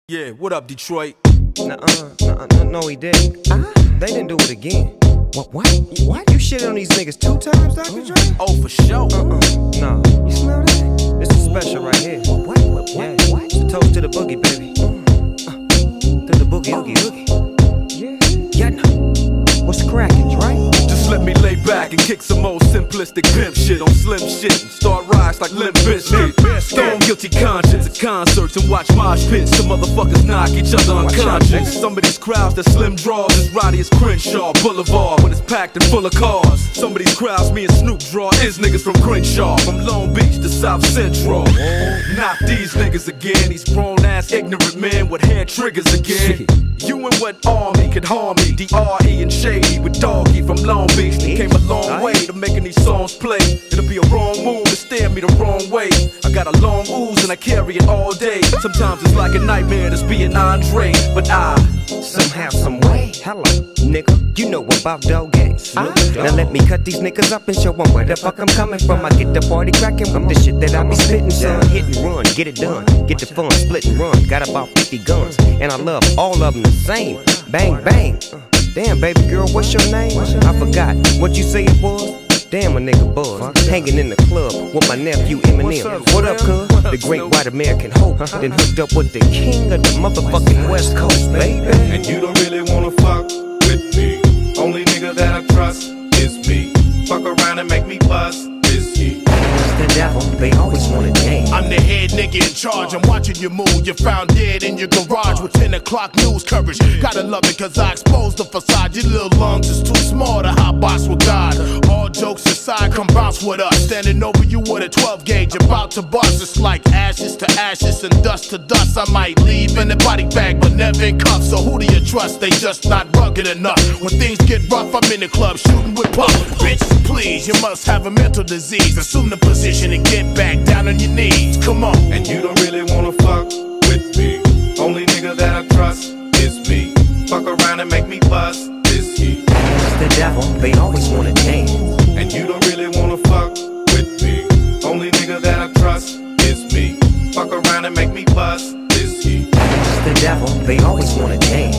Yeah, what up, Detroit? No, he didn't. They didn't do it again. What? You shit on these niggas 2 times, Dr. Dre? Oh, for sure. No. You smell that? This is special right here. What? Yeah. It's a toast to the boogie, baby. To the boogie, oogie. Yeah. What's crackin', Dre? Just let me lay back and kick some old simplistic pimp shit on slim shit and start rise like Limp Bizkit. Stone guilty conscience at concerts and watch mosh pits. Some motherfuckers knock each other unconscious. Some of these crowds that slim draws as rowdy as Crenshaw Boulevard when it's packed and full of cars. Some of these crowds me and Snoop draw is niggas from Crenshaw, from Long Beach to South Central. Not these niggas again, these grown ass ignorant men with hair triggers again. You and what army could harm me? D.R.E. and Shady with Doggy from Long Beach. They came a long way to making these songs play. It'll be a wrong move to steer me the wrong way. I got a long ooze and I carry it all day. Sometimes it's like a nightmare just being Andre, but I somehow, some way. Hello, nigga, you know about dog games. Now let me cut these niggas up and show them where the fuck I'm coming from. I get the party cracking with the shit that I be spitting, son. Hit and run, get it done, get the fun, split and run. Got about 50 guns, and I love all of them the same. Bang, bang. Damn, baby girl, what's your name? I forgot what you say it was. Damn, a nigga buzz, hanging in the club with my nephew Eminem. What up, cuz? The great white American hope. Then hooked up with the king of the motherfucking West Coast, baby. And you don't really wanna fuck with me. Only nigga that I trust is me. Fuck around and make me bust is he. The devil, they always wanna dance. I'm the head nigga in charge, I'm watching you move. You're found dead in your garage with 10 o'clock news coverage. Gotta love it cause I exposed the facade. Your little lungs is too small to hot box with God. All jokes aside, come bounce with us. Standing over you with a 12 gauge, about to bust. It's like ashes to ashes and dust to dust. I might leave in a body bag, but never in cuffs. So who do you trust? They just not rugged enough. When things get rough, I'm in the club shooting with puff. Bitch, please, you must have a mental disease. Assume the position and get back down on your knees. Come on. And you don't really wanna fuck with me. Only nigga that I trust is me. Fuck around and make me bust is he. The devil, they always wanna dance. And you don't really wanna fuck with me. Only nigga that I trust is me. Fuck around and make me bust is he. The devil, they always wanna dance.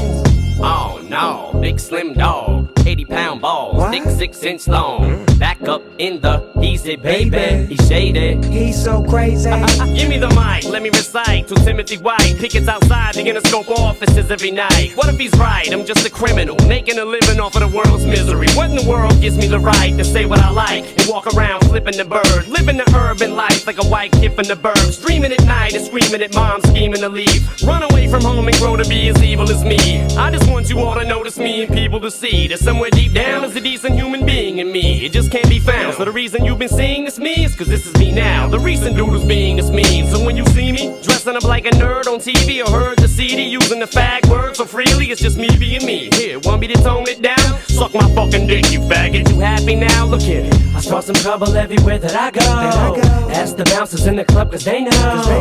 Oh no, big slim dog, 80-pound balls, thick 6-inch long. Back up in the easy, baby. He's shady. He's so crazy. Give me the mic, let me recite to Timothy White. Pickets outside the Interscope offices every night. What if he's right? I'm just a criminal, making a living off of the world's misery. What in the world gives me the right to say what I like and walk around flipping the bird, living the urban life like a white kid from the burbs, dreaming at night and screaming at mom, scheming to leave, run away from home and grow to be as evil as me. I just want you all to notice me and people to see that somewhere deep down is a decent human being in me. It just can't be found. So the reason you've been seeing this me is cause this is me now. The recent doodles being this mean. So when you see me dressing up like a nerd on TV or heard the CD using the fag word so freely, it's just me being me. Here, want me to tone it down? Suck my fucking dick, you faggot. You happy now? Look here. I start some trouble everywhere that I go. Ask the bouncers in the club cause they know.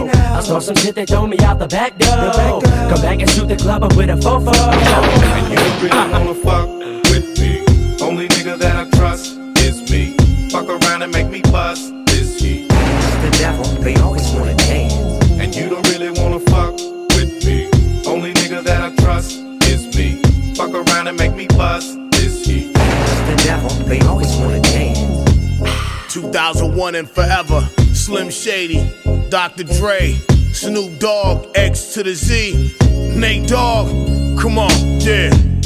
I start some shit, they throw me out the back door. Come back and shoot the club up with a fofo. And you don't really wanna fuck with me. Only nigga that I trust is me. Fuck around and make me bust is he. The devil, they always wanna dance. And you don't really wanna fuck with me. Only nigga that I trust is me. Fuck around and make me bust is he. The devil, they always wanna dance. 2001 and forever. Slim Shady, Dr. Dre, Snoop Dogg, X to the Z, Nate Dogg. Come on, yeah.